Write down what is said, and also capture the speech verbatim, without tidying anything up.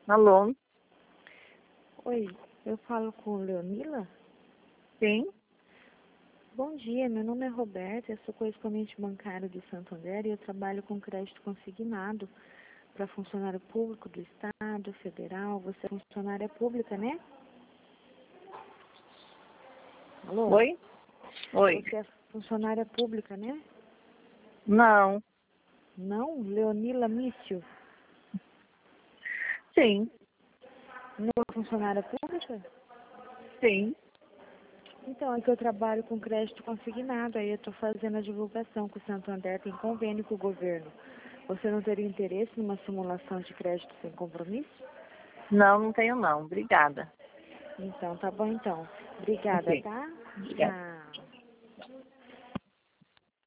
Alô? Oi, eu falo com Leonila? Sim? Bom dia, meu nome é Roberta, eu sou correspondente bancário do Santander e eu trabalho com crédito consignado para funcionário público do Estado, federal. Você é funcionária pública, né? Alô? Oi? Oi. Você é funcionária pública, né? Não. Não? Leonila Mício? Sim. Não é funcionária pública? Sim. Então, é que eu trabalho com crédito consignado, aí eu estou fazendo a divulgação que o Santander tem convênio com o governo. Você não teria interesse numa simulação de crédito sem compromisso? Não, não tenho não. Obrigada. Então, tá bom então. Obrigada, Ok. tá? Obrigada. Tchau.